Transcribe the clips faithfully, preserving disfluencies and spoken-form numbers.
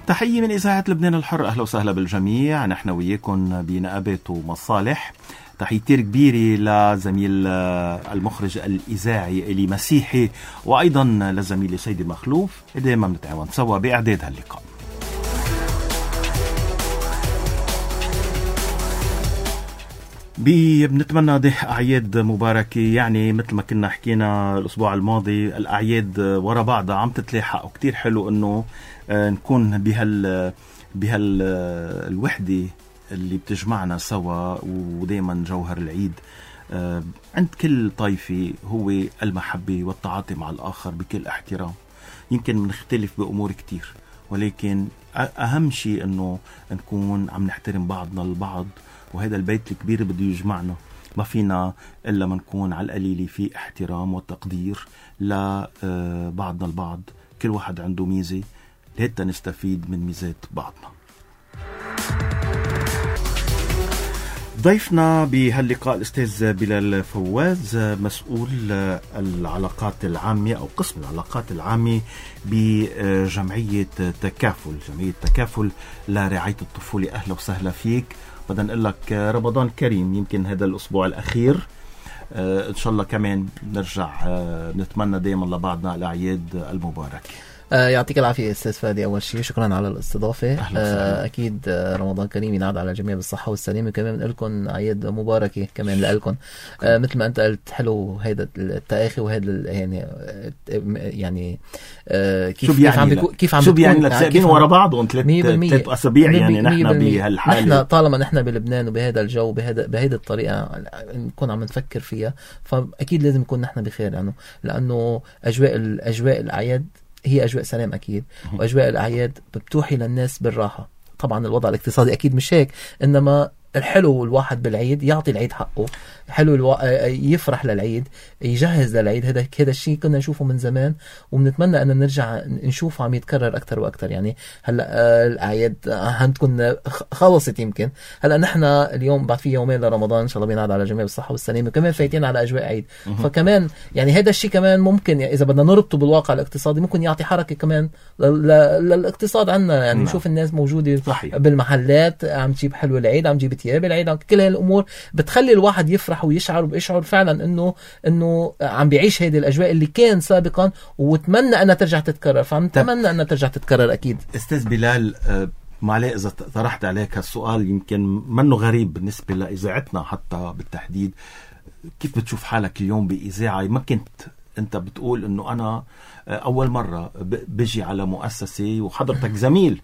تحية من إذاعة لبنان الحر، أهلا وسهلا بالجميع. نحن وياكم بنقابة ومصالح. تحية كبيرة لزميل المخرج الإذاعي إلي مسيحي، وأيضا لزميلي سيد المخلوف. دائما بنتعاون سوا بإعداد هاللقاء. بنتمنى ده أعياد مباركة، يعني مثل ما كنا حكينا الأسبوع الماضي، الأعياد ورا بعضها عم تتلاحق، وكتير حلو أنه نكون بهال بهال الوحدة اللي بتجمعنا سوا. ودايما جوهر العيد عند كل طائفة هو المحبة والتعاطي مع الآخر بكل احترام. يمكن منختلف بأمور كتير، ولكن أهم شيء أنه نكون عم نحترم بعضنا البعض، وهذا البيت الكبير بده يجمعنا. ما فينا إلا ما نكون على القليل في احترام وتقدير لبعضنا البعض. كل واحد عنده ميزة، لهتا نستفيد من ميزات بعضنا. ضيفنا بهاللقاء الأستاذ بلال فواز، مسؤول العلاقات العامة أو قسم العلاقات العامة بجمعية تكافل، جمعية تكافل لرعاية الطفولة. أهلا وسهلا فيك. بدنا نقول لك رمضان كريم، يمكن هذا الأسبوع الأخير، آه إن شاء الله كمان نرجع آه نتمنى دائما لبعضنا الأعياد المباركة. آه يعطيك العافية أستاذ فادي. أول شيء شكرا على الاستضافة. آه أكيد آه رمضان كريم ينعاد على الجميع بالصحة والسلامة، وكمان بنقول لكم أعياد مباركة كمان لكم. آه مثل ما أنت قلت، حلو هيدا التآخي وهيدا يعني يعني آه كيف كيف يعني عم بيكون كيف عم شو بيعني لك ساقين ورا بعض وثلاث ثلاث أسابيع يعني نحن بهالحالة، نحن طالما نحن بلبنان وبهذا الجو بهذا بهيدا الطريقة نكون عم نفكر فيها، فأكيد لازم نكون نحن بخير، يعني لأنه أجواء الأجواء الأعياد هي أجواء سلام أكيد، وأجواء الأعياد بتوحي للناس بالراحة. طبعا الوضع الاقتصادي أكيد مش هيك، إنما الحلو الواحد بالعيد يعطي العيد حقه، حلو الو... يفرح للعيد، يجهز للعيد. هذا هذا الشيء كنا نشوفه من زمان، وبنتمنى أن نرجع نشوفه عم يتكرر أكتر وأكتر. يعني هلا الأعياد هتكون خلصت يمكن. هلا نحن اليوم بعد في يومين لرمضان، إن شاء الله بينعاد على الجميع بالصحة والسلامة، وكمان فايتين على أجواء عيد. فكمان يعني هذا الشيء كمان ممكن، يعني إذا بدنا نربطه بالواقع الاقتصادي، ممكن يعطي حركة كمان للاقتصاد عندنا. يعني نشوف الناس موجودة صحيح بالمحلات عم تجيب حلو العيد، عم تجيب تياب العيد. كل هالأمور بتخلي الواحد يفرح ويشعر ويشعر فعلا إنه إنه عم بيعيش هذه الأجواء اللي كان سابقا، وتمنى أنها ترجع تتكرر. فنتمنى أنها ترجع تتكرر أكيد. أستاذ بلال، معلي إذا طرحت عليك هالسؤال، يمكن منه غريب بالنسبة لإذاعتنا حتى بالتحديد. كيف بتشوف حالك اليوم بإذاعة؟ ما كنت أنت بتقول إنه أنا أول مرة بجي على مؤسسة، وحضرتك زميل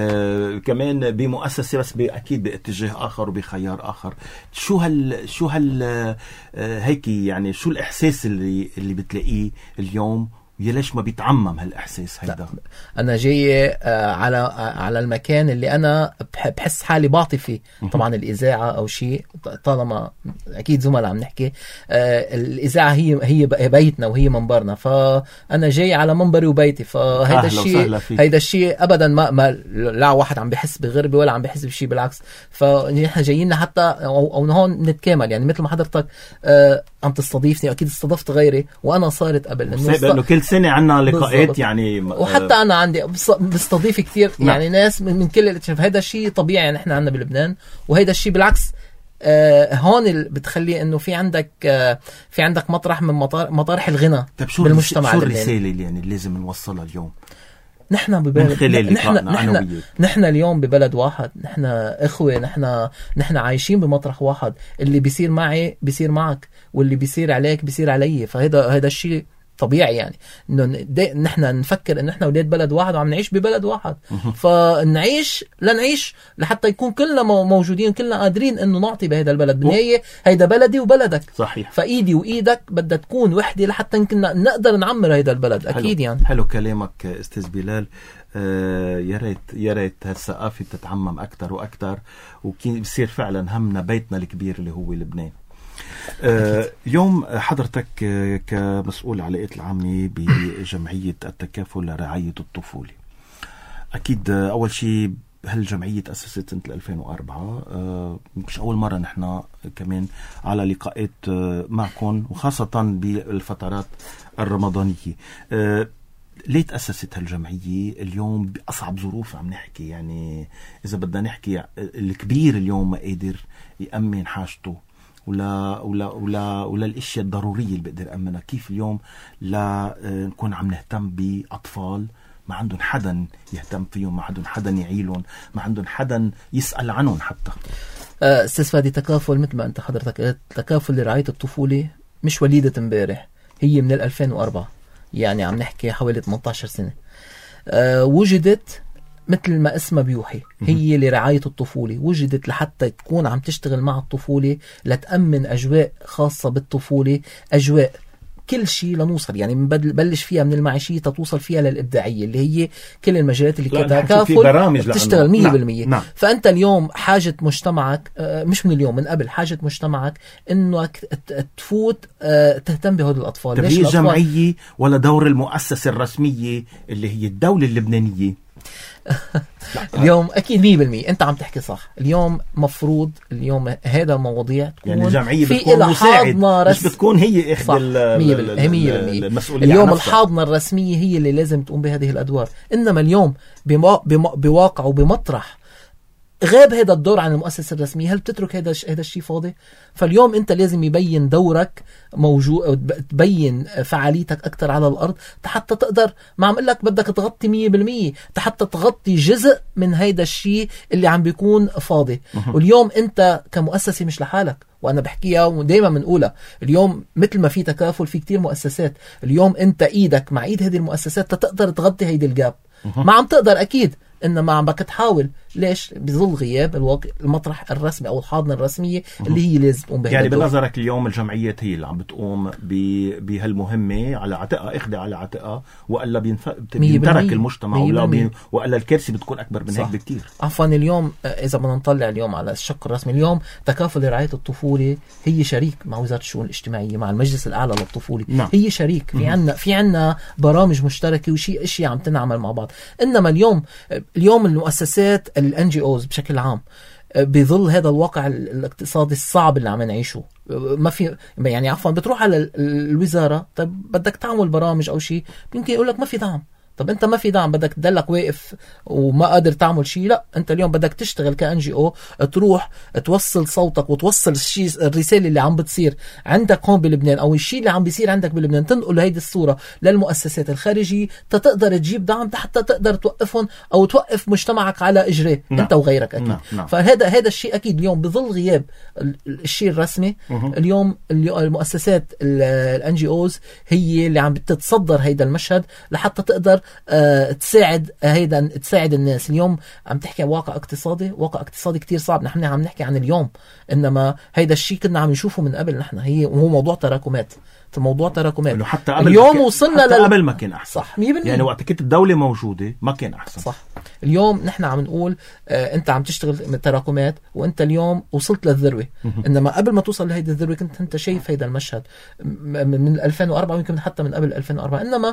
آه كمان بمؤسسة، بس أكيد باتجاه آخر وبخيار آخر. شو هال شو هال آه هيك يعني شو الإحساس اللي اللي بتلاقيه اليوم؟ وليش ما بيتعمم هالإحساس هيدا؟ أنا جاي آه على آه على المكان اللي أنا بحس حالي بعطي فيه. طبعا الإذاعة أو شيء، طالما أكيد زملاء عم نحكي، آه الإذاعة هي هي بيتنا وهي منبرنا، فأنا جاي على منبري وبيتي. فهيدا الشيء هيدا الشيء أبدا ما, ما لا واحد عم بيحس بغربة ولا عم بيحس بشيء، بالعكس. فنحن جايين حتى أو, أو هون نتكامل. يعني مثل ما حضرتك آه عم تستضيفني، أكيد استضفت غيري وأنا صارت قبل، إنه كل سنة عنا لقاءات يعني، وحتى أنا عندي بستضيف كتير يعني ناس من, من كل اللي تشوف. هذا الشيء طبيعي، يعني إحنا عنا بلبنان، وهذا الشيء بالعكس آه هون بتخلي إنه في عندك آه في عندك مطرح من مطار مطارح الغنى بالمجتمع. شو الرسالة اللي يعني لازم نوصلها اليوم؟ نحن ببلد نحن نحن نحن اليوم ببلد واحد، نحن إخوة، نحن نحن عايشين بمطرح واحد. اللي بيصير معي بيصير معك، واللي بيصير عليك بيصير علي. فهذا هذا الشيء طبيعي، يعني انه نحن نفكر ان احنا اولاد بلد واحد وعم نعيش ببلد واحد. فنعيش لنعيش لحتى يكون كلنا موجودين، كلنا قادرين انه نعطي بهذا البلد. بالنهايه هيدا بلدي وبلدك صحيح، فايدي وايدك بدها تكون وحده لحتى يمكن نقدر نعمر هيدا البلد. اكيد حلو. يعني حلو كلامك استاذ بلال. آه يا ريت يا ريت هالثقافه تتعمم اكثر واكثر، وبصير فعلا همنا بيتنا الكبير اللي هو لبنان. آه اليوم حضرتك كمسؤول علاقات العامة بجمعية التكافل لرعاية الطفولة، أكيد أول شيء هالجمعية تأسست سنة ألفين وأربعة. آه مش أول مرة نحن كمان على لقاءات آه معكم، وخاصة بالفترات الرمضانية. آه ليه تأسست هالجمعية اليوم بأصعب ظروف؟ عم نحكي يعني إذا بدنا نحكي الكبير اليوم ما قادر يأمن حاجته ولا ولا ولا ولا الاشياء الضروريه اللي بقدر امنها، كيف اليوم لا نكون عم نهتم باطفال ما عندهم حدا يهتم فيهم، ما عندهم حدا يعيلهم، ما عندهم حدا يسال عنهم حتى. استاذ فادي، تكافل مثل ما انت حضرتك قلت، تكافل لرعايه الطفوله مش وليده امبارح، هي من ألفين وأربعة، يعني عم نحكي حوالي ثمانية عشر سنه. أه وجدت مثل ما اسمها بيوحي، هي لرعاية الطفولة، وجدت لحتى تكون عم تشتغل مع الطفولة، لتأمن أجواء خاصة بالطفولة، أجواء كل شيء لنوصل، يعني بنبلش فيها من المعيشية تتوصل فيها للإبداعية اللي هي كل المجالات اللي كتكافل تشتغل مية بالمية. نعم. فأنت اليوم حاجة مجتمعك، مش من اليوم، من قبل حاجة مجتمعك إنك تفوت تهتم بهذول الأطفال. طب هي الجمعية ولا دور المؤسسة الرسمية اللي هي الدولة اللبنانية؟ اليوم اكيد مية بالمية انت عم تحكي صح. اليوم مفروض اليوم هذا المواضيع تكون يعني الجمعيه بتكون مساعد، مش بتكون هي احدى المسؤوليه. اليوم الحاضنه الرسميه هي اللي لازم تقوم بهذه الادوار، انما اليوم بواقع وبمطرح غاب هذا الدور عن المؤسسة الرسمية، هل بتترك هذا هذا الشيء فاضي؟ فاليوم انت لازم يبين دورك موجود، تبين فعاليتك اكثر على الارض حتى تقدر، ما عم اقول لك بدك تغطي مية بالمية، حتى تغطي جزء من هذا الشيء اللي عم بيكون فاضي. واليوم انت كمؤسسة مش لحالك، وانا بحكيها ودائما بنقولها، اليوم مثل ما في تكافل في كتير مؤسسات، اليوم انت ايدك مع ايد هذه المؤسسات تقدر تغطي هيدي الجاب. ما عم تقدر اكيد، انما عم بك تحاول. ليش؟ بظل غياب الواقع المطرح الرسمي او الحاضنه الرسميه اللي هي لازم تقوم بها. يعني بنظرك اليوم الجمعيه هي اللي عم بتقوم بهالمهمه على عاتقها، اخذها على عاتقها، والا بينف... بينترك المجتمع، ولا بي... والا الكارثه بتكون اكبر من هيك بكثير. عفوا اليوم اذا بدنا نطلع اليوم على الشق الرسمي، اليوم تكافل رعايه الطفوله هي شريك مع وزاره الشؤون الاجتماعيه، مع المجلس الاعلى للطفوله. نعم. هي شريك في عنا في عنا برامج مشتركه وشيء اشياء عم تنعمل مع بعض. انما اليوم اليوم المؤسسات الان جي اوز بشكل عام بظل هذا الواقع الاقتصادي الصعب اللي عم نعيشه، ما في يعني عفوا بتروح على الوزاره، طيب بدك تعمل برامج او شيء، يمكن يقول لك ما في دعم. طب انت ما في دعم، بدك تدلك واقف وما قادر تعمل شيء؟ لا، انت اليوم بدك تشتغل كأن جي او، تروح توصل صوتك وتوصل الشيء، الرساله اللي عم بتصير عندك هون بلبنان او الشيء اللي عم بيصير عندك بلبنان، تنقل هيدي الصوره للمؤسسات الخارجيه تقدر تجيب دعم حتى تقدر توقفهم او توقف مجتمعك على اجريه. نعم. انت وغيرك اكيد. نعم. نعم. فهذا هذا الشيء اكيد اليوم بظل غياب الشيء الرسمي. مه. اليوم المؤسسات الان جي اوز هي اللي عم تتصدر هيدا المشهد لحتى تقدر أه تساعد هيدا تساعد الناس. اليوم عم تحكي عن واقع اقتصادي، واقع اقتصادي كتير صعب، نحن عم نحكي عن اليوم، انما هيدا الشيء كنا عم نشوفه من قبل. نحن هي وهو موضوع تراكمات، الموضوع تراكمات. حتى قبل اليوم مكان وصلنا حتى لل... قبل ما كان احسن. صح مية بالمية. يعني وقت كنت الدوله موجوده ما كان احسن. صح. اليوم نحن عم نقول آه انت عم تشتغل من تراكمات وانت اليوم وصلت للذروه، انما قبل ما توصل لهيدي الذروه كنت انت شايف هيدا المشهد من ألفين وأربعة ويمكن حتى من قبل ألفين وأربعة. انما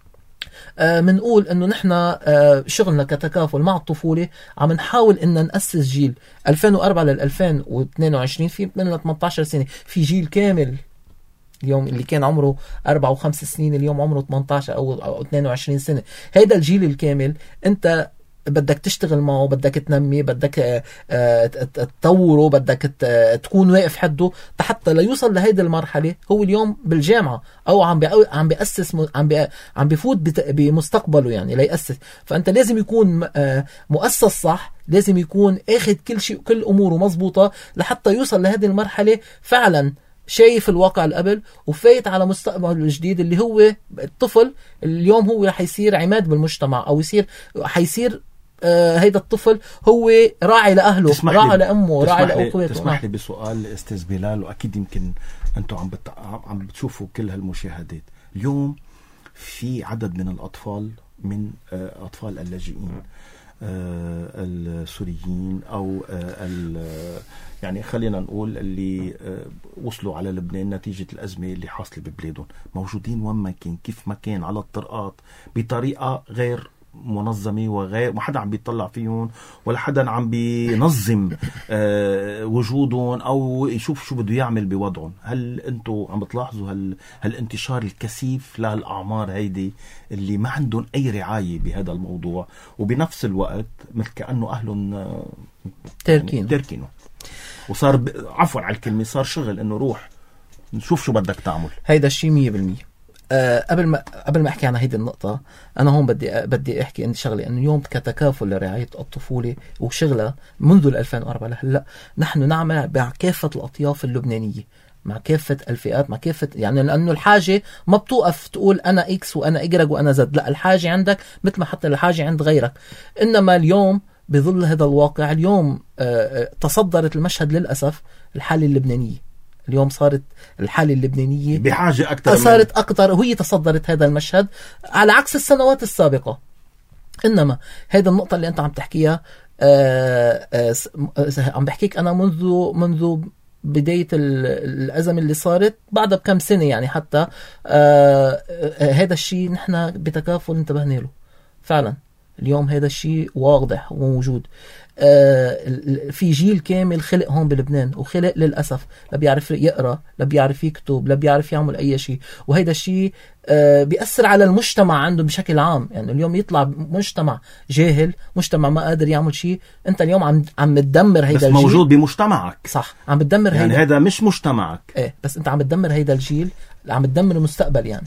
بنقول آه انه نحن آه شغلنا كتكافل مع الطفوله عم نحاول ان ناسس جيل ألفين وأربعة لل ألفين واثنين وعشرين، في من ثمانية عشر سنه، في جيل كامل اليوم اللي كان عمره أربع وخمس سنين اليوم عمره ثمانية عشر أو, أو اثنين وعشرين سنة. هذا الجيل الكامل أنت بدك تشتغل معه، بدك تنمي، بدك تطوره، بدك تكون واقف حده حتى لا يوصل لهيدي المرحلة. هو اليوم بالجامعة أو عم عم بيأسس عم بي عم بيفوت بمستقبله يعني لا يأسس. فأنت لازم يكون مؤسس صح، لازم يكون أخذ كل شيء كل أموره مزبوطة لحتى يوصل لهذه المرحلة فعلا شايف الواقع القبل وفايت على مستقبل الجديد اللي هو الطفل. اليوم هو رح يصير عماد بالمجتمع او يصير حيصير آه هيدا الطفل هو راعي لأهله، راعي لأمه، راعي لأخواته. تسمح لي بسؤال استاذ بلال، واكيد يمكن انتم عم بت... عم بتشوفوا كل هالمشاهدات. اليوم في عدد من الاطفال من آه اطفال اللاجئين آه السوريين او آه يعني خلينا نقول اللي آه وصلوا على لبنان نتيجة الأزمة اللي حاصلة ببلادهم، موجودين وين ما كان كيف ما كان على الطرقات بطريقة غير منظمة وغير، ما حدا عم بيطلع فيهم ولا حدا عم بينظم آه وجودهم أو يشوف شو بده يعمل بوضعهم. هل أنتوا عم بتلاحظوا هل هالانتشار الكثيف لهالأعمار هيدي اللي ما عندهم أي رعاية بهذا الموضوع، وبنفس الوقت مثل كأنه أهلهم آه تركينه يعني تركينه وصار ب... عفوا على الكلمة، صار شغل إنه روح نشوف شو بدك تعمل. هيدا الشيء مية بالمية. أه قبل ما قبل ما احكي عن هيدي النقطة، أنا هون بدي بدي أحكي إن شغلة إنه اليوم كتكافل لرعاية الطفولة وشغلة منذ ألفين وأربعة لهلا نحن نعمل مع كافة الأطياف اللبنانية، مع كافة الفئات، مع كافة يعني، لأنه الحاجة ما بتوقف تقول أنا إكس وأنا إجرج وأنا زد، لا الحاجة عندك مثل ما حتى الحاجة عند غيرك. إنما اليوم بظل هذا الواقع اليوم أه تصدرت المشهد للأسف الحالة اللبنانية. اليوم صارت الحالة اللبنانية بحاجة أكثر، صارت أكثر وهي تصدرت هذا المشهد على عكس السنوات السابقة. إنما هذا النقطة اللي أنت عم تحكيها آآ آآ عم بحكيك أنا منذ منذ بداية الأزمة اللي صارت بعدها بكم سنة يعني، حتى هذا الشيء نحن بتكافل انتبهنا له فعلا. اليوم هذا الشيء واضح وموجود. آه في جيل كامل خلق هون بلبنان، وخلق للأسف لا بيعرف يقرأ، لا بيعرف يكتب، لا بيعرف يعمل أي شيء، وهذا الشيء آه بيأثر على المجتمع عنده بشكل عام. يعني اليوم يطلع مجتمع جاهل، مجتمع ما قادر يعمل شيء، أنت اليوم عم عم تدمر هيدا الجيل. بس موجود بمجتمعك، صح، عم بتدمر يعني هيدا، هذا مش مجتمعك. ايه بس أنت عم بتدمر هيدا الجيل، عم بتدمر المستقبل يعني.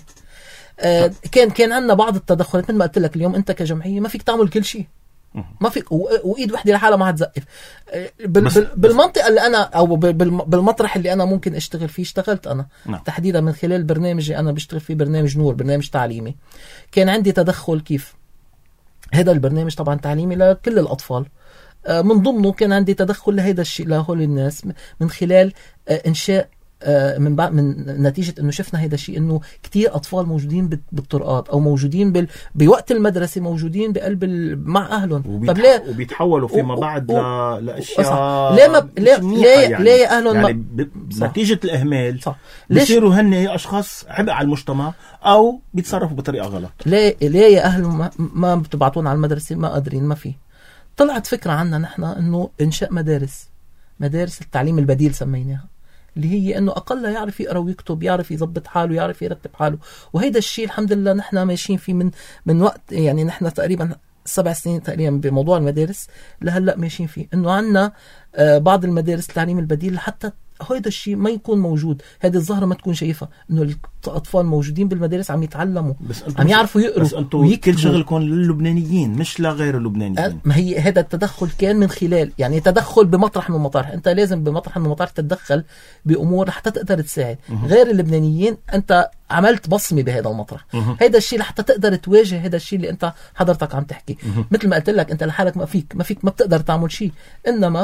آه كان كان عندنا بعض التدخلات مثل ما قلت لك. اليوم انت كجمعيه ما فيك تعمل كل شيء، ما فيك، وايد وحده لحالها ما هتزقف. بال بس بالمنطقه اللي انا او بالمطرح اللي انا ممكن اشتغل فيه اشتغلت انا نعم. تحديدا من خلال برنامجي انا بشتغل فيه، برنامج نور، برنامج تعليمي. كان عندي تدخل كيف هذا البرنامج طبعا تعليمي لكل الاطفال، من ضمنه كان عندي تدخل لهذا الشيء لهول الناس من خلال انشاء من بعد من نتيجة انه شفنا هذا الشيء، انه كتير اطفال موجودين بالطرقات او موجودين بال... بوقت المدرسة موجودين بقلب ال... مع اهلهم، وبيتح... ليه... وبيتحولوا فيما و... بعد و... ل... لاشياء ليه ما ليه ليه, يعني. ليه اهلهم يعني ما... ب... نتيجة الاهمال بيصيروا هن اشخاص عبء على المجتمع او بيتصرفوا بطريقة غلط. ليه ليه يا اهلهم ما, ما بتبعتون على المدرسة؟ ما قادرين، ما في. طلعت فكرة عنا نحن انه انشاء مدارس مدارس التعليم البديل سميناها، اللي هي انه اقل يعرف يقرا ويكتب، يعرف يضبط حاله، يعرف يرتب حاله. وهيدا الشيء الحمد لله نحن ماشيين فيه من من وقت يعني نحن تقريبا سبع سنين تقريبا بموضوع المدارس لهلا ماشيين فيه، انه عندنا آه بعض المدارس التعليم البديل حتى هيدا الشيء ما يكون موجود، هذه الظاهره ما تكون شايفها، انه الاطفال موجودين بالمدارس عم يتعلموا، عم يعرفوا يقروا. بس انتم كل شغلكم للبنانيين مش لغير اللبنانيين. ما هي هذا التدخل كان من خلال يعني تدخل بمطرح من المطارح. انت لازم بمطرح من المطارح تتدخل بامور حتى تقدر تساعد غير اللبنانيين. انت عملت بصمه بهذا المطرح، هذا الشيء لحتى تقدر تواجه هذا الشيء اللي انت حضرتك عم تحكي. مثل ما قلت لك انت لحالك ما فيك ما فيك ما بتقدر تعمل شيء، انما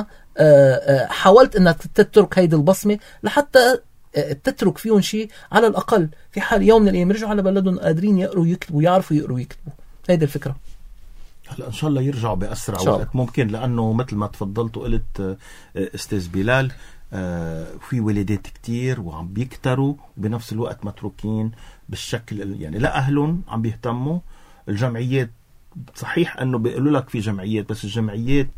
حاولت انك تترك هيدي البصمه لحتى تترك فيهم شيء، على الاقل في حال يوم من الايام يرجعوا على بلدهم قادرين يقروا ويكتبوا، يعرفوا يقروا ويكتبوا. هيدي الفكره. هلا ان شاء الله يرجعوا باسرع وقت ممكن، لانه مثل ما تفضلت وقلت استاذ بلال في ولادات كتير وعم بيكتروا وبنفس الوقت متروكين بالشكل يعني لا اهلهم عم بيهتموا. الجمعيات صحيح انه بيقولوا لك في جمعيات، بس الجمعيات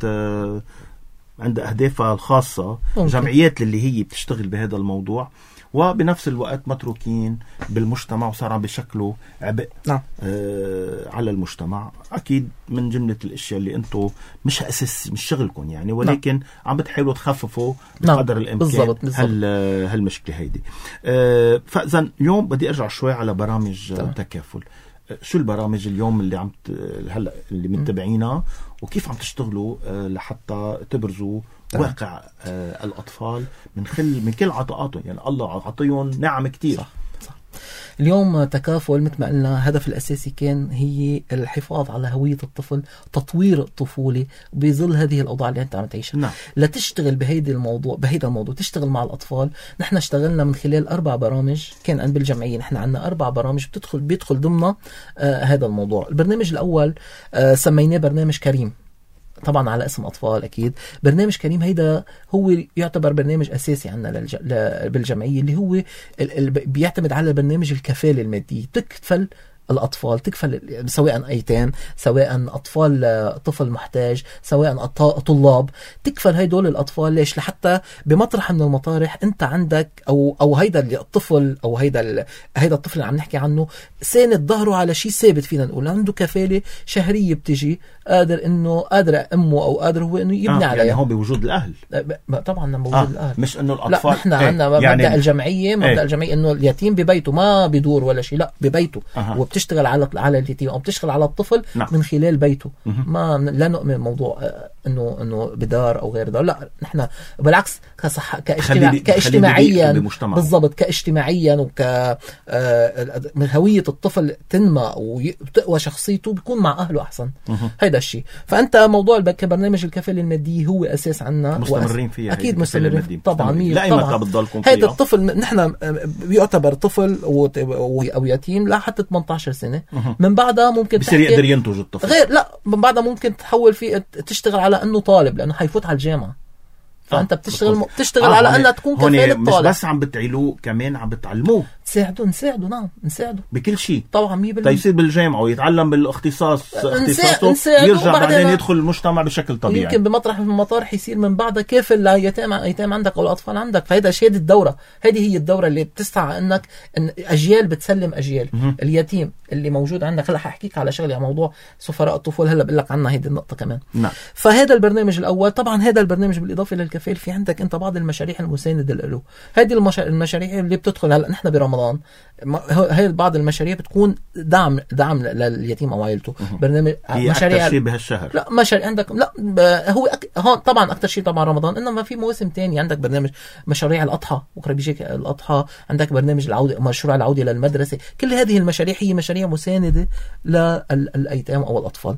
عندها أهدافها الخاصة، ممكن. جمعيات اللي هي بتشتغل بهذا الموضوع، وبنفس الوقت متروكين بالمجتمع وصار عم بيشكلوا عبء نعم. آه على المجتمع. أكيد من جملة الأشياء اللي أنتم مش أساس مش شغلكم يعني، ولكن نعم. عم بتحاولوا تخففوا بقدر نعم. الإمكان بالزبط. بالزبط. هال هالمشكلة هيدي. آه فإذا اليوم بدي أرجع شوي على برامج طبعا. تكافل. شو البرامج اليوم اللي عم هلا اللي متابعينها وكيف عم تشتغلوا لحتى تبرزوا طبعا. واقع الأطفال من خل من كل عطاءاتهم؟ يعني الله عطيهم نعم كتير. صح. صح. اليوم تكافل مثل ما قلنا هدف الأساسي كان هي الحفاظ على هوية الطفل، تطوير الطفولة بظل هذه الأوضاع اللي أنت عم تعيشها. نعم. لا تشتغل بهيدا الموضوع بهيدا الموضوع تشتغل مع الأطفال. نحن اشتغلنا من خلال أربع برامج كان عند بالجمعية. نحن عندنا أربع برامج بتدخل بيدخل ضمن آه هذا الموضوع. البرنامج الأول آه سميناه برنامج كريم، طبعا على اسم أطفال أكيد. برنامج كريم هيدا هو يعتبر برنامج أساسي عندنا للج... ل... بالجمعية، اللي هو ال... ال... بيعتمد على برنامج الكفالة المادية. تكفل الأطفال، تكفل سواء أيتام، سواء أطفال طفل محتاج، سواء طلاب، تكفل هيدول الأطفال. ليش؟ لحتى بمطرح من المطارح أنت عندك أو أو هيدا الطفل أو هيدا هيدا الطفل اللي عم نحكي عنه ساند ظهره على شيء ثابت، فينا نقول عنده كفالة شهرية بتجي، قادر إنه قادر أمه أو قادر هو إنه يبني آه عليها. يعني هو بوجود الأهل. طبعا بوجود آه الأهل، مش إنه الأطفال. لا نحن ايه عندنا مبدأ يعني الجمعية، مبدأ ايه الجمعية إنه اليتيم ببيته ما بيدور ولا شيء، لا ببيته. آه. وبتشتغل على على اليتيم أو بتشتغل على الطفل نعم. من خلال بيته. ما لا نؤمن موضوع إنه إنه بدار أو غير دار، لا نحن بالعكس كصح كاجتماع كاجتماعيا بالضبط، كاجتماعيا وك هوية الطفل تنمى وتقوى شخصيته، بيكون مع أهله أحسن. هيدا الشيء. فأنت موضوع كبرنامج الكفالة المادية هو أساس عنا، مستمرين فيها أكيد مستمرين طبعا. لا إما بتضلكم هيدا الطفل نحن بيعتبر طفل أو يتيم لا حتى ثمانية عشر سنة، من بعدها ممكن بصير يقدر ينتج الطفل غير، لا من بعدها ممكن تحول فيه تشتغل على أنه طالب، لأنه حيفوت على الجامعة. فأنت بتشتغل م... بتشتغل آه على أنها تكون كفالة طالب. مش بس عم بتعلوه، كمان عم بتعلموه، نساعده نساعده نعم نساعده بكل شيء طبعا مية بالمية. تيصير بالجامعة ويتعلم بالاختصاص اختصاصه، نساعده يرجع بعدين يدخل المجتمع بشكل طبيعي. يمكن بمطرح من المطارح يصير من بعدها كافل لأيتام أيتام عندك أو الأطفال عندك. فهذا شيء الدورة، هذه هي الدورة اللي بتسعى أنك إن أجيال بتسلم أجيال. م- اليتيم اللي موجود عندك، هلا ححكيك على شغله على موضوع سفراء الطفول، هلا بقول لك عنها هذه النقطة كمان. نعم. فهذا البرنامج الأول طبعا، هذا البرنامج بالإضافة للكفيل في عندك أنت بعض المشاريع المساندة له. هذه المشا... المشاريع اللي بتدخل هلا نحن برمضان، هي بعض المشاريع بتكون دعم دعم لليتيم او عائلته. برنامج مشاريع اكثر شيء بهالشهر، لا مشاريع عندك لا هو أك... هون طبعا اكثر شيء طبعا رمضان، انما في مواسم تانية عندك برنامج مشاريع الاضحى، بكره بيجيك الاضحى، عندك برنامج العوده، مشروع العوده للمدرسه. كل هذه المشاريع هي مشاريع مسانده للايتام او الاطفال.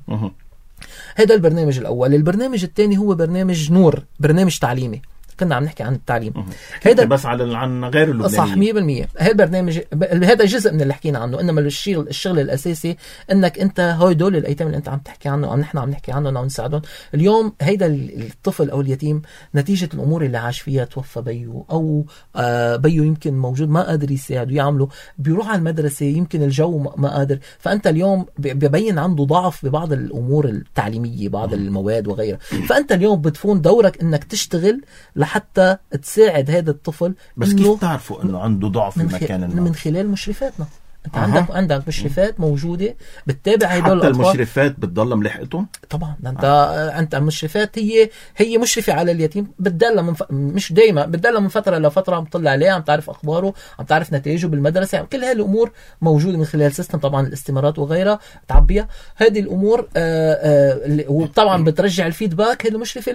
هذا البرنامج الاول. البرنامج الثاني هو برنامج نور، برنامج تعليمي. كنا عم نحكي عن التعليم، هذا بس على عن غير اللبناني صح مية بالمية. هذا برنامج هذا جزء من اللي حكينا عنه، انما الشغل الشغل الاساسي انك انت هاي دول الايتام اللي انت عم تحكي عنه او نحن عم نحكي عنه او نساعدهم اليوم. هيدا الطفل او اليتيم نتيجه الامور اللي عاش فيها، توفى بيو او آه بيو يمكن موجود ما قادر يساعده يعمله، بيروح على المدرسه يمكن الجو ما قادر، فانت اليوم ببين عنده ضعف ببعض الامور التعليميه، بعض المواد وغيرها. فانت اليوم بتفون دورك انك تشتغل حتى تساعد هذا الطفل. بس كيف تعرفوا انه عنده ضعف في مكان ما؟ من خلال مشرفاتنا. انت أه. عندك عندك مشرفات موجوده بتتابع هدول الاطفال. حتى المشرفات بتضل ملحقتهم طبعا. انت أه. انت المشرفات هي هي مشرفه على اليتيم، بتدلها من ف... مش دايما، بتدلها من فتره لفتره، عم تطلع عليه، عم تعرف اخباره، عم تعرف نتائجه بالمدرسه، يعني كل هاي الامور موجوده من خلال سيستم طبعا الاستمارات وغيرها تعبيها هذه الامور. آآ آآ وطبعا بترجع الفيدباك هذه المشرفه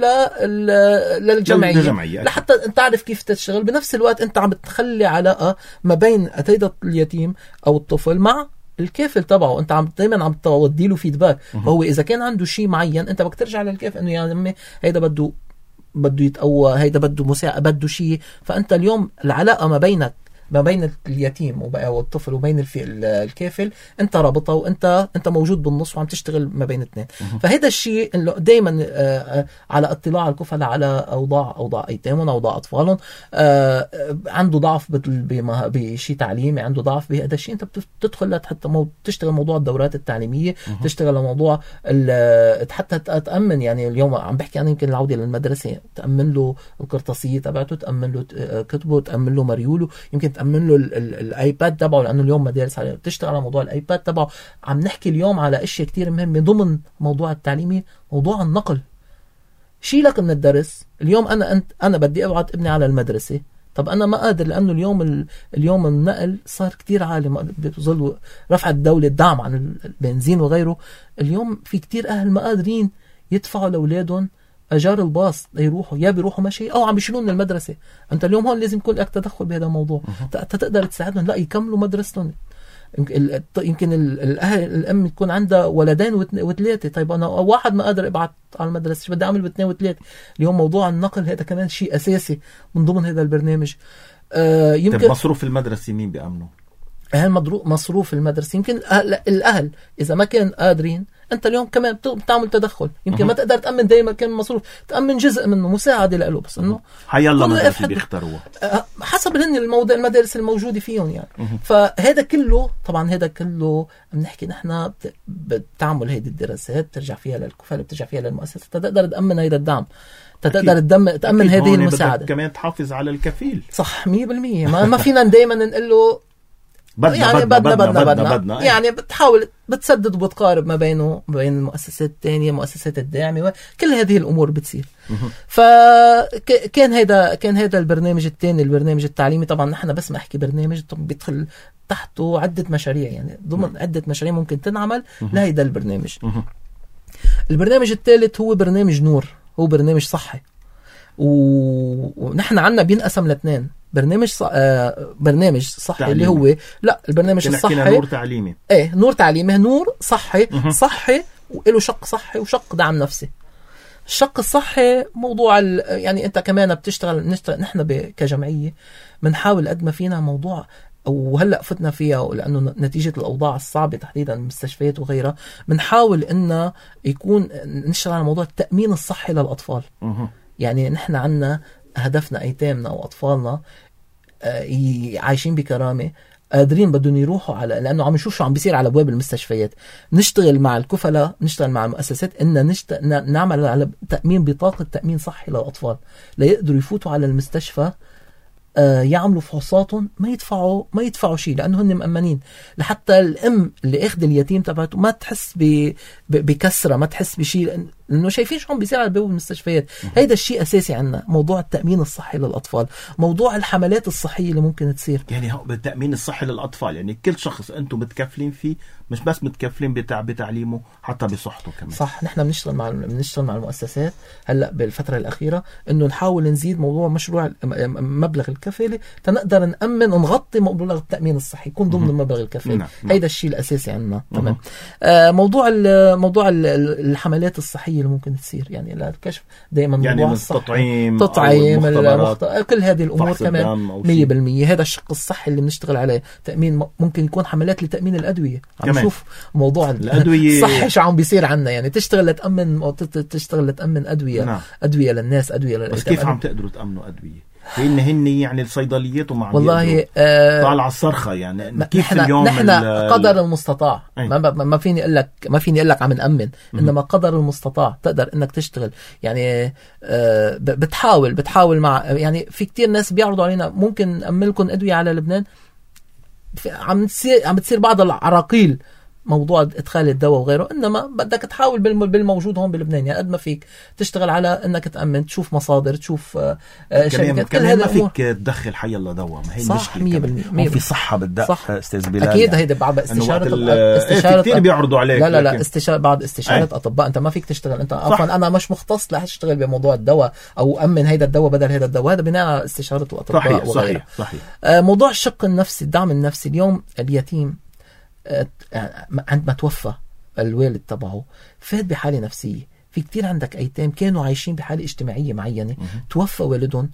للجمعيه لحتى انت تعرف كيف تشتغل. بنفس الوقت انت عم بتخلي علاقه ما بين هيدا اليتيم او الطفل مع الكافل تبعه، انت عم دائما عم تودي له فيدباك. فهو اذا كان عنده شيء معين انت بدك ترجع للكافل انه يا عمي هيدا بده بده يتقوى، هيدا بده مساعده، بده شيء. فانت اليوم العلاقه ما بينك ما بين اليتيم والطفل وبين الكافل انت رابطه، وانت انت موجود بالنص وعم تشتغل ما بين الاثنين. فهذا الشيء اللي دائما على اطلاع الكفلاء على اوضاع اوضاع ايتامهم، اوضاع اطفالهم. عنده ضعف بشيء تعليمي، عنده ضعف بهذا الشيء، انت بتدخل حتى تشتغل موضوع الدورات التعليميه، تشتغل موضوع حتى تامن. يعني اليوم عم بحكي انا يمكن العوده للمدرسه، تامن له القرطاسيه تبعته، تامن له كتبه، تامن له مريوله، يمكن تأمن له الايباد تبعه لانه اليوم مدارس بتشتغل على موضوع الايباد تبعه. عم نحكي اليوم على اشياء كتير مهمه ضمن موضوع التعليمي، موضوع النقل. شيلك من الدرس اليوم، انا انت انا بدي ابعت ابني على المدرسه، طب انا ما قادر لانه اليوم اليوم النقل صار كتير عالي، بظل رفعت الدوله الدعم عن البنزين وغيره. اليوم في كتير اهل ما قادرين يدفعوا لاولادهم اجار الباص ليروحوا، يا بيروحوا مشي او عم بيشيلون من المدرسه. انت اليوم هون لازم يكون لك تدخل بهذا الموضوع، تقدر تساعدهم لا يكملوا مدرستهم. يمكن الاهل الام تكون عندها ولدين وثلاثه، طيب انا واحد ما قادر ابعت على المدرسه، شو بدي اعمل باثنين وثلاثه؟ اليوم موضوع النقل هذا كمان شيء اساسي من ضمن هذا البرنامج. آه يمكن طيب مصروف المدرسه مين بيأمنه؟ أهل مصروف المدرسة. يمكن الأهل إذا ما كان قادرين أنت اليوم كمان بتعمل تدخل، يمكن ما تقدر تأمن دايما كان مصروف، تأمن جزء منه مساعدة له، بس إنه حيالله مدرسة بيختاروها حسب هن الموضوع المدارس الموجودة فيهم يعني. فهذا كله طبعا هذا كله بنحكي نحن بتعمل هيدي الدراسات بترجع فيها للكفالة، بترجع فيها للمؤسسة تقدر تأمن هيدا الدعم، تقدر تدم تأمن هذه المساعدة، كمان تحافظ على الكفيل. صح مية بالمية. ما, ما فينا دايما نقول له بدنا يعني بدنا بدنا بدنا, بدنا, بدنا, بدنا يعني بتحاول بتسدد وبتقارب ما بينه وبين المؤسسات الثانية، مؤسسات الداعمة، كل هذه الأمور بتصير. فكان هذا كان هذا البرنامج الثاني، البرنامج التعليمي. طبعا نحن بس ما أحكي برنامج، بيدخل تحته عدة مشاريع، يعني ضمن عدة مشاريع ممكن تنعمل لهيدا البرنامج. البرنامج الثالث هو برنامج نور، هو برنامج صحي، ونحن عنا بينقسم لاثنين، برنامج ص... آه برنامج صحي تعليمي. اللي هو لا البرنامج الصحي نور تعليمي، ايه نور تعليمي، نور صحي مه. صحي وله شق صحي وشق دعم نفسي. الشق الصحي موضوع ال... يعني انت كمان بتشتغل، نشتغل نحن ب... كجمعيه بنحاول قد ما فينا موضوع، وهلا فتنا فيها لانه نتيجه الاوضاع الصعبه تحديدا المستشفيات وغيرها، بنحاول انه يكون نشتغل على موضوع التامين الصحي للاطفال. مه. يعني نحن عنا هدفنا ايتامنا واطفالنا عايشين بكرامه، قادرين بدهم يروحوا على، لانه عم نشوف شو عم بيصير على ابواب المستشفيات. نشتغل مع الكفلاء، نشتغل مع المؤسسات ان نشت... نعمل على تامين بطاقه تامين صحي للاطفال ليقدروا يفوتوا على المستشفى، يعملوا فحوصاتهم، ما يدفعوا ما يدفعوا شيء، لانه هن مأمنين. لحتى الام اللي اخذ اليتيم تبعته ما تحس ب... بكسره، ما تحس بشيء، لانه شايفين شو عم بيصير على باب المستشفيات. هيدا الشيء اساسي عندنا، موضوع التامين الصحي للاطفال، موضوع الحملات الصحيه اللي ممكن تصير. يعني هو بالتامين الصحي للاطفال، يعني كل شخص انتم متكفلين فيه، مش بس متكفلين بتاع بتعليمه، حتى بصحته كمان. صح. نحن بنشتغل مع بنشتغل مع المؤسسات هلا بالفتره الاخيره انه نحاول نزيد موضوع مشروع مبلغ الكفاله تنقدر نامن ونغطي مبلغ التامين الصحي، يكون ضمن مبلغ الكفاله. نعم. هيدا الشيء الاساسي عندنا. تمام. آه موضوع ال موضوع ال الحملات الصحيه اللي ممكن تصير، يعني للكشف دائما يعني موضوع التطعيم، تطعيم المخت... كل هذه الامور كمان مية بالمية. هذا الشق الصحي اللي بنشتغل عليه. تامين ممكن يكون حملات لتامين الادويه، عم نشوف موضوع الادويه صحي شو عم بيصير عنا، يعني تشتغل لتامن تشتغل لتامن ادويه. نعم. ادويه للناس، ادويه للأيتام. بس كيف عم تقدروا تامنوا ادويه؟ هن هن يعني الصيدليات وما عم والله آه طالعه الصرخه، يعني كيف نحن اليوم نحن قدر المستطاع. أي. ما, ما فيني اقول لك ما فيني اقول لك عم نامن، انما قدر المستطاع تقدر انك تشتغل. يعني آه بتحاول بتحاول مع، يعني في كتير ناس بيعرضوا علينا ممكن نأمن لكم ادويه على لبنان، عم تصير عم بتصير بعض العراقيل موضوع ادخال الدواء وغيره، انما بدك تحاول بالموجود هون بلبنان. يعني قد ما فيك تشتغل على انك تامن، تشوف مصادر، تشوف شركات، كل هذا ما فيك تدخل حي الله دواء، ما هي صح مية بالمية. ما في صحه بدك استاذ بلال، اكيد. يعني هيدا بعد استشاره استشاره كثير بيعرضوا عليك. لا لا لا استشاره بعد استشاره اطباء، انت ما فيك تشتغل انت عفوا انا مش مختص لا اشتغل بموضوع الدواء او امن هيدا الدواء بدل هيدا الدواء، هذا بناء على استشاره الاطباء. صحيح صحيح صحيح. موضوع الشق النفسي، الدعم النفسي. اليوم اليتيم عندما توفى الوالد تبعه فات بحالة نفسية. في كتير عندك أيتام كانوا عايشين بحالة اجتماعية معينة، توفى والدهم،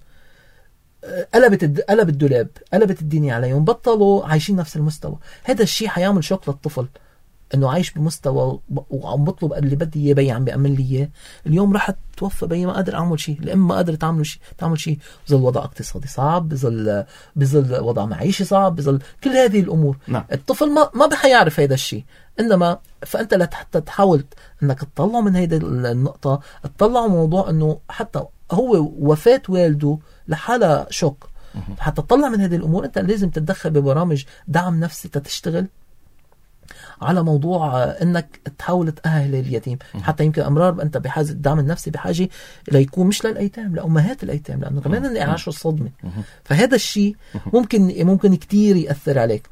قلبت قلب الدولاب، قلبت الدنيا عليهم، بطلوا عايشين نفس المستوى. هذا الشيء حيعمل شوك للطفل، انه عايش بمستوى وعم بطلب اللي بدي اياه، بي عم بيأمن لي اياه. اليوم راح توفى، بي ما قادر اعمل شيء، الام ما قادرت تعمل شيء تعمل شيء بظل وضع اقتصادي صعب، بظل بظل وضع معيشي صعب، بظل كل هذه الامور. نعم. الطفل ما ما بحيعرف هذا الشيء، انما فانت لحتى تحاول انك تطلع من هيدا النقطه، تطلع موضوع انه حتى هو وفاه والده لحالها شوك. حتى تطلع من هذه الامور انت لازم تتدخل ببرامج دعم نفسي تشتغل على موضوع انك تحاول تأهل اليتيم. حتى يمكن امرار انت بحاجه الدعم النفسي بحاجه ليكون مش للايتام، لامهات الايتام، لانه كمان اللي عاشوا الصدمه. فهذا الشيء ممكن ممكن كتير ياثر عليك.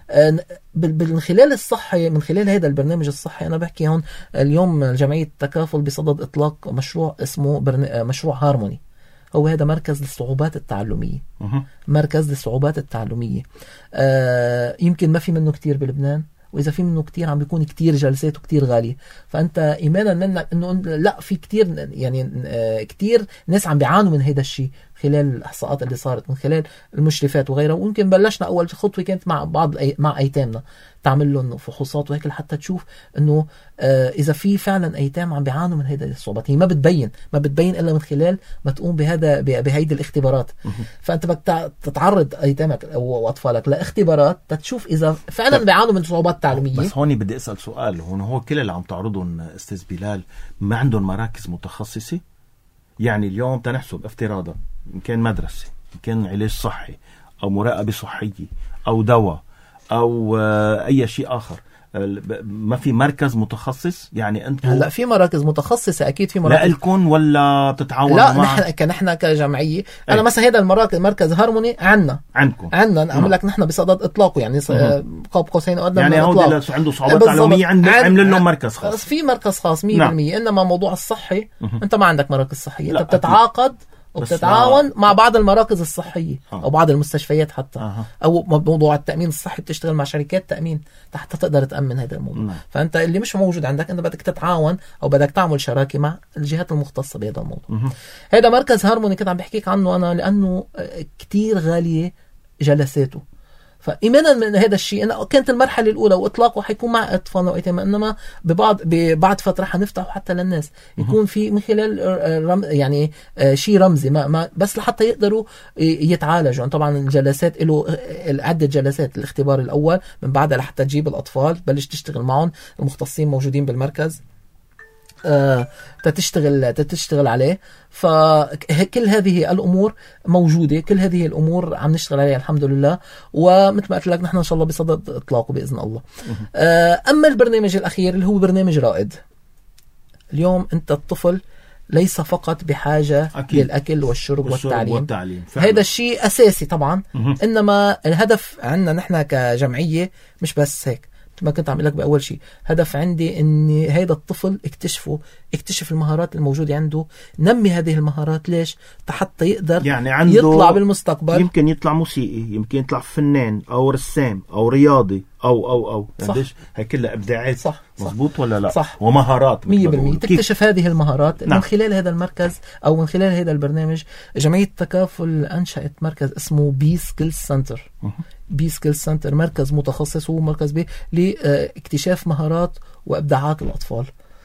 من خلال الصحة، من خلال هذا البرنامج الصحي أنا بحكي هون اليوم جمعية التكافل بصدد إطلاق مشروع اسمه برن... مشروع هارموني. هو هذا مركز للصعوبات التعلمية. مركز للصعوبات التعلمية. آه يمكن ما في منه كتير بلبنان، وإذا في منه كتير عم بيكون كتير جلسات وكتير غالية. فأنت إيمانا منك إنه لا في كتير، يعني آه كتير ناس عم بيعانوا من هذا الشيء خلال الإحصاءات اللي صارت، من خلال المشرفات وغيرها. ويمكن بلشنا أول خطوة كانت مع بعض مع أيتامنا، تعمل لهم فحوصات وهيك لحتى تشوف إنه آه إذا في فعلا أيتام عم بيعانوا من هذه الصعوبات. هي ما بتبين ما بتبين إلا من خلال ما تقوم بهذا بهيدي الاختبارات. فأنت بدك تتعرض أيتامك أو أطفالك لاختبارات تشوف إذا فعلا بيعانوا من صعوبات تعليمية. بس هون بدي أسأل سؤال، هون هو كل اللي عم تعرضهم أستاذ بلال ما عندهم مراكز متخصصة؟ يعني اليوم تنحسب افتراضا إن كان مدرسة، إن كان علاج صحي أو مراقبة صحية أو دواء أو أي شيء آخر، ما في مركز متخصص؟ يعني أنتم هلا في مراكز متخصصة أكيد، في مراكز لا لكم ولا بتتعاونوا؟ لا مع نحن كنحن كجمعية. أنا أي. مثلا هذا المراكز مركز هارموني عنا عندكم عنا نعمل لك نحن بصدد إطلاقه، يعني قاب قوسين قدام يعني هو عنده صعوبات تعليمية عمل لهم مركز خاص. في مركز خاص مية بالمية. نعم. إنما موضوع الصحي أنت ما عندك مراكز صحية، أنت بتتعاقد وبتتعاون ما... مع بعض المراكز الصحية آه. أو بعض المستشفيات حتى آه. أو موضوع التأمين الصحي بتشتغل مع شركات تأمين حتى تقدر تأمن هذا الموضوع. م. فأنت اللي مش موجود عندك أنت بدك تتعاون أو بدك تعمل شراكة مع الجهات المختصة بهذا الموضوع. م. هذا مركز هارموني كنت عم بحكيك عنه أنا لأنه كتير غالية جلساته. فإيمانا من هذا الشيء أنا كانت المرحلة الأولى وإطلاقه حيكون مع أطفال وأيتام، إنما ببعض ببعد فترة حنفتحه حتى للناس، يكون في من خلال رم يعني شيء رمزي ما ما بس لحتى يقدروا يتعالجوا. طبعا الجلسات له عدة جلسات، الاختبار الأول من بعدها لحتى تجيب الأطفال بلش تشتغل معهم، المختصين موجودين بالمركز آه، تتشتغل تتشتغل عليه. فكل هذه الأمور موجودة، كل هذه الأمور عم نشتغل عليها الحمد لله، ومثل ما قلت لك نحن إن شاء الله بصدد إطلاقه بإذن الله. آه، أما البرنامج الأخير اللي هو برنامج رائد، اليوم أنت الطفل ليس فقط بحاجة أكيد. للأكل والشرب, والشرب والتعليم, والتعليم. هذا الشيء أساسي طبعا. مه. إنما الهدف عندنا نحن كجمعية مش بس هيك، ما كنت عم لك بأول شيء، هدف عندي إن هذا الطفل اكتشفه اكتشف المهارات الموجودة عنده، نمي هذه المهارات. ليش؟ حتى يقدر يعني عنده يطلع بالمستقبل، يمكن يطلع موسيقي، يمكن يطلع فنان أو رسام أو رياضي أو أو أو ليش؟ هي كلها إبداعات. صح. مظبوط ولا لا؟ صح. ومهارات مية بالمية تكتشف هذه المهارات. نعم. من خلال هذا المركز أو من خلال هذا البرنامج جمعية التكافل أنشأت مركز اسمه بي سكيلز سنتر. بي سكيلز سنتر مركز متخصص، هو مركز بي لاكتشاف مهارات وإبداعات الأطفال.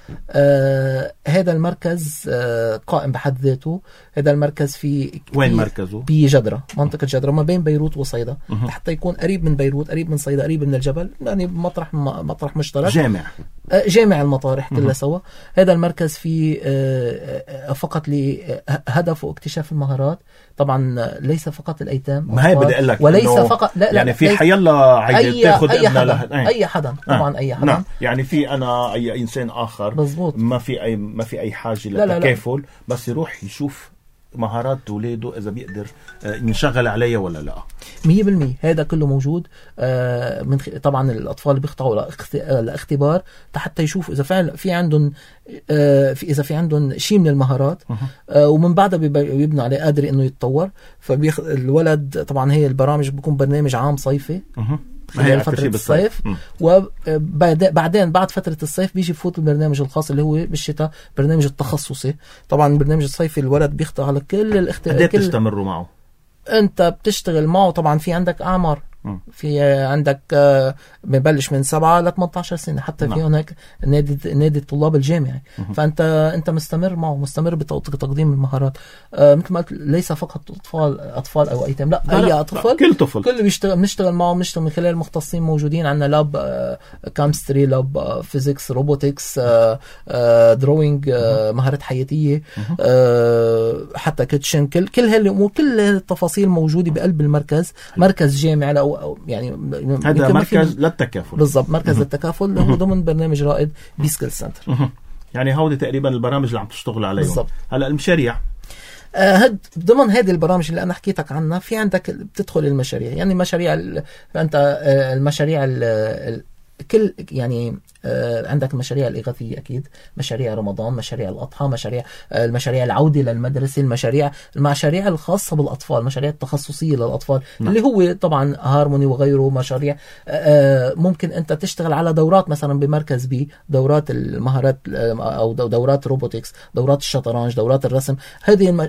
آه هذا المركز آه قائم بحد ذاته. هذا المركز في وين مركزه؟ بجدرة، منطقة جدرة ما بين بيروت وصيدا، حتى يكون قريب من بيروت، قريب من صيدا، قريب من الجبل، يعني مطرح مطرح مشترك، جامع آه جامع المطارح كلها سوا. هذا المركز في آه فقط لهدفه اكتشاف المهارات. طبعا ليس فقط الأيتام، ما هي بدي أقول لك وليس فقط لا يعني لا في حيلا عايز تاخذ أي حدا لها. أي حدا طبعا أي حدا. نعم. يعني في أنا أي إنسان آخر مزبوط. ما في أي ما في أي حاجة للتكافل، بس يروح يشوف مهارات أولاده إذا بيقدر ينشغل عليها ولا لا. مية بالمية هذا كله موجود. من طبعا الأطفال بيخضعوا لاختبار حتى يشوفوا إذا فعلا في عندهم في إذا في عندهم شيء من المهارات، ومن بعدها بيبنوا عليه قادر إنه يتطور. فبيخ الولد طبعا هي البرامج بيكون برنامج عام صيفي خلال فترة الصيف، وبعدين بعد فترة الصيف بيجي فوت البرنامج الخاص اللي هو بالشتاء، برنامج التخصصي. طبعا البرنامج الصيفي الولد بيخضع على كل الاختبارات. قد ايه بتستمروا معه؟ انت بتشتغل معه طبعا في عندك اعمار، في عندك ببلش من سبعة ل ثمانية عشر سنة، حتى في هناك نادي نادي الطلاب الجامعي. فانت انت مستمر معه، مستمر بتقديم المهارات. آه مثل ما قلت ليس فقط اطفال اطفال او ايتام، لا اي اطفال، كل طفل كل بيشتغل بنشتغل معه، بنشتغل من خلال المختصين موجودين عندنا. لاب آه كيمستري، لاب آه فيزيكس، روبوتكس، آه آه دروينج، آه مهارات حياتية، آه حتى كيتشن، كل كل هالامور، كل التفاصيل موجودة بقلب المركز. مركز جامعي أو أو يعني هذا مركز للتكافل. بالضبط، مركز للتكافل هو ضمن برنامج رائد بي سكيلز سنتر. يعني هودي تقريبا البرامج اللي عم تشتغل عليهم. بالضبط. هلا المشاريع هد ضمن هذه البرامج اللي أنا حكيتك عنها، في عندك بتدخل المشاريع، يعني مشاريع أنت المشاريع كل يعني آه عندك المشاريع الإغاثية أكيد، مشاريع رمضان، مشاريع الأضحى، مشاريع آه المشاريع العودة للمدرسة، المشاريع المشاريع الخاصة بالأطفال، مشاريع التخصصية للأطفال م. اللي هو طبعا هارموني وغيره، مشاريع آه ممكن أنت تشتغل على دورات مثلا بمركز بي، دورات المهارات أو دورات روبوتكس، دورات الشطرنج، دورات الرسم. هذه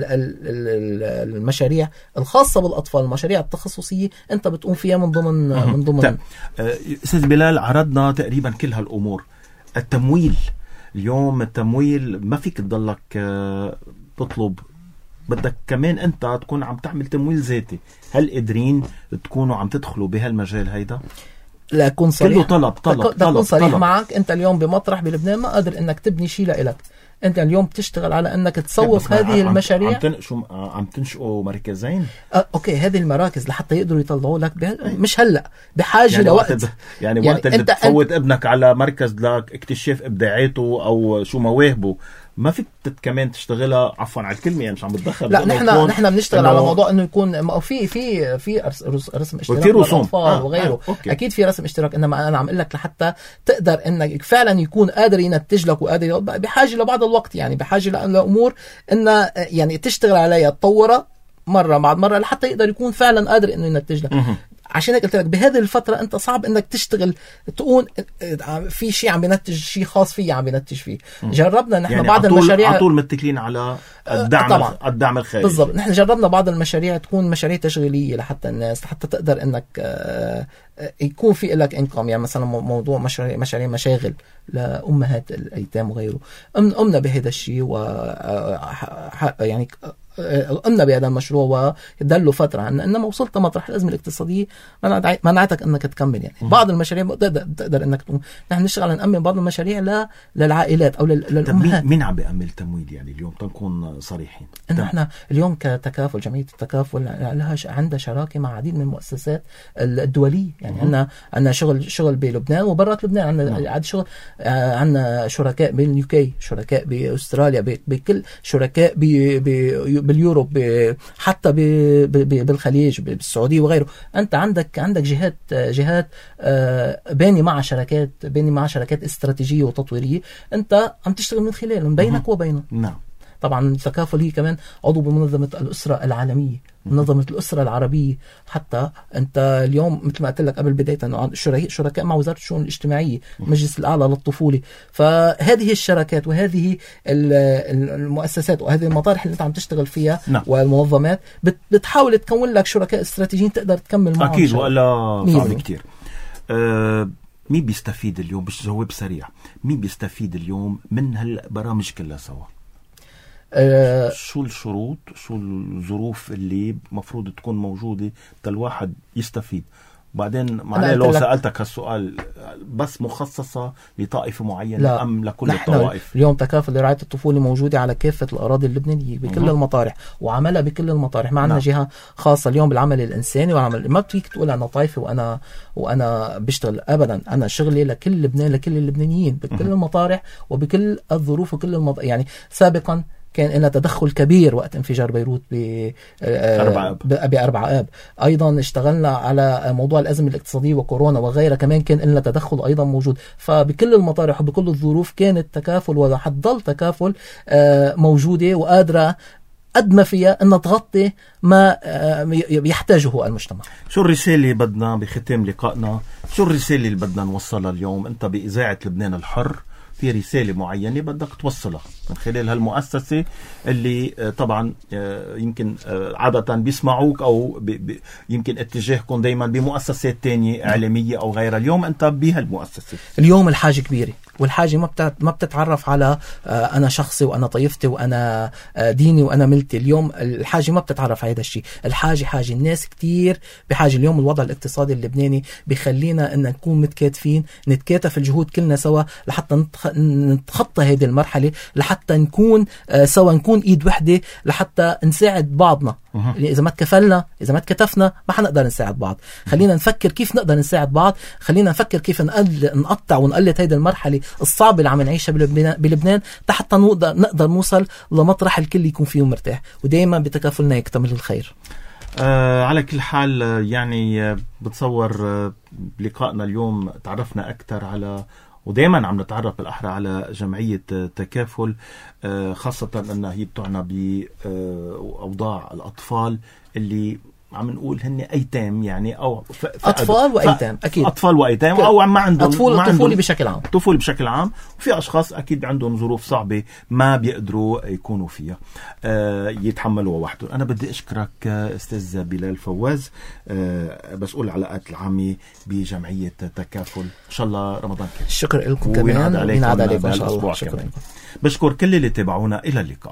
المشاريع الخاصة بالأطفال، المشاريع التخصصية أنت بتقوم فيها من ضمن من ضمن أستاذ بلال، عرضنا تقريبا كل هالأمور. التمويل اليوم، التمويل ما فيك تضلك تطلب، بدك كمان أنت تكون عم تعمل تمويل ذاتي. هل قادرين تكونوا عم تدخلوا بهالمجال هيدا؟ لا، أكون صريح، كله طلب طلب طلب, طلب صريح طلب. معك. أنت اليوم بمطرح بلبنان ما قادر إنك تبني شيء لإلك. أنت اليوم بتشتغل على أنك تصوف هذه عم المشاريع. عم تنشئوا عم تنشئوا مركزين. آه، أوكي، هذه المراكز لحتى يقدروا يطلعوا لك به... مش هلا، بحاجة يعني لوقت. وقت يعني, يعني وقت اللي تفوت أنت... ابنك على مركز لاكتشاف إبداعاته أو شو مواهبه، ما فيك كمان تشتغلها. عفوا على الكلمه، يعني مش عم بتدخل. لا، نحن نحن بنشتغل على موضوع انه يكون في في في رسم اشتراك للاطفال آه وغيره. آه اكيد في رسم اشتراك، انما انا عم اقول لك لحتى تقدر انك فعلا يكون قادر ينتج لك، وقادر بحاجه لبعض الوقت، يعني بحاجه لامور ان يعني تشتغل عليها، تطورها مره بعد مره لحتى يقدر يكون فعلا قادر انه ينتج لك. عشان هيك قلت لك بهذه الفترة أنت صعب إنك تشتغل تقول في شيء عم بينتج شيء خاص فيه عم بينتج فيه. جربنا نحن يعني بعض المشاريع على طول متكلين على الدعم طبعا. الدعم الخارجي بالضبط. نحن جربنا بعض المشاريع تكون مشاريع تشغيلية لحتى الناس، لحتى تقدر إنك يكون في لك إنكم. يعني مثلا موضوع مشاريع مشاريع مشاغل لأمهات الأيتام وغيره. قمنا بهذا الشيء و يعني قمنا بهذا المشروع ودلوا فترة عنا، إنما وصلت مطرح الأزمة الاقتصادية منعتك أنك تكمل. يعني بعض المشاريع تقدر, تقدر أنك تقوم. نحن نشتغل على نأمن بعض المشاريع ل... للعائلات أو لل... للأمهات. مين عم بيأمن تمويل يعني اليوم؟ تنكون صريحين. نحن اليوم كتكافل، جمعية التكافل لها عندها شراكة مع عديد من المؤسسات الدولية. يعني عندنا عندنا شغل شغل بلبنان وبرات لبنان. عندنا عاد شغل، عندنا شركاء باليوكي، شركاء بأستراليا، بكل شركاء ب... ب... باليوروب، حتى بالخليج، بالسعودية وغيره. أنت عندك عندك جهات جهات باني مع شركات باني مع شركات استراتيجية وتطويرية، أنت عم تشتغل من خلالهم بينك وبينهم. نعم. طبعا التكافل هي كمان عضو بمنظمة الأسرة العالمية، منظمة الأسرة العربية. حتى أنت اليوم مثل ما قلت لك قبل بداية أنه شركاء مع وزارة الشؤون الاجتماعية، مجلس الأعلى للطفولة. فهذه الشركات وهذه المؤسسات وهذه المطارح اللي أنت عم تشتغل فيها نعم. والمنظمات بتحاول تكون لك شركاء استراتيجيين تقدر تكمل معهم. أكيد، ولا صعب كتير. أه مين بيستفيد اليوم؟ بس جواب سريع، مين بيستفيد اليوم من هالبرامج كلها سوا؟ أه شو الشروط، شو الظروف اللي مفروض تكون موجودة الواحد يستفيد؟ بعدين معنا لو سألتك هالسؤال، بس مخصصة لطائفة معينة لا. أم لكل الطوائف؟ اليوم تكافل لرعاية الطفولة موجودة على كافة الأراضي اللبنانية بكل المطارح، وعملها بكل المطارح. ما عندنا جهة خاصة اليوم بالعمل الإنساني والعمل. ما بتيجي تقول أنا طائفة وأنا وأنا بشتغل أبدا. أنا شغلي لكل لبنان، لكل اللبنانيين بكل مه. المطارح وبكل الظروف وكل المط... يعني سابقا كان لنا تدخل كبير وقت انفجار بيروت بأربع آب. أيضا اشتغلنا على موضوع الأزمة الاقتصادية وكورونا وغيرها، كمان كان لنا تدخل أيضا موجود. فبكل المطارح وبكل الظروف كان التكافل وحتضل تكافل موجودة وقادرة قد ما فيها أن تغطي ما يحتاجه المجتمع. شو الرسالة اللي بدنا بختام لقائنا، شو الرسالة اللي بدنا نوصلها اليوم؟ أنت بإذاعة لبنان الحر في رسالة معينة بدك توصلها من خلال هالمؤسسة اللي طبعا يمكن عادة بيسمعوك أو بي بي يمكن اتجاهكم دايما بمؤسسات تانية إعلامية أو غيرها. اليوم أنت بهالمؤسسة. اليوم الحاجة كبيرة، والحاجة ما ما بتتعرف على أنا شخصي وأنا طائفتي وأنا ديني وأنا ملتي. اليوم الحاجة ما بتتعرف على هذا الشيء. الحاجة حاجة الناس كتير بحاجة. اليوم الوضع الاقتصادي اللبناني بيخلينا أن نكون متكاتفين، نتكاتف الجهود كلنا سوا لحتى نتخطى هذه المرحلة، لحتى نكون سوا، نكون إيد وحدة، لحتى نساعد بعضنا. إذا ما تكفلنا، إذا ما تكتفنا، ما حنقدر نساعد بعض. خلينا نفكر كيف نقدر نساعد بعض. خلينا نفكر كيف نقطع ونقلت هذه المرحلة الصعبة اللي عم نعيشها بلبنان حتى نقدر نقدر نوصل لمطرح الكل يكون فيه مرتاح، ودائما بتكافلنا يكتمل الخير. آه على كل حال يعني بتصور بلقائنا اليوم تعرفنا أكثر على، ودائما عم نتعرف بالأحرى على جمعية تكافل، خاصة أنها هي بتعنى بأوضاع الأطفال اللي عم نقول هن أيتام يعني، أو أطفال وأيتام أكيد، أطفال وأيتام أو ما عندهم أطفال طفولي بشكل عام طفولي بشكل عام وفي أشخاص أكيد عندهم ظروف صعبة ما بيقدروا يكونوا فيها آه يتحملوا وحدهم. أنا بدي أشكرك أستاذ بلال فواز، آه مسؤول العلاقات العامة بجمعية تكافل. إن شاء الله رمضان كريم. شكرا لكم كمان، وينعاد عليكم إن شاء الله. شكرا. بشكر كل اللي تابعونا، إلى اللقاء.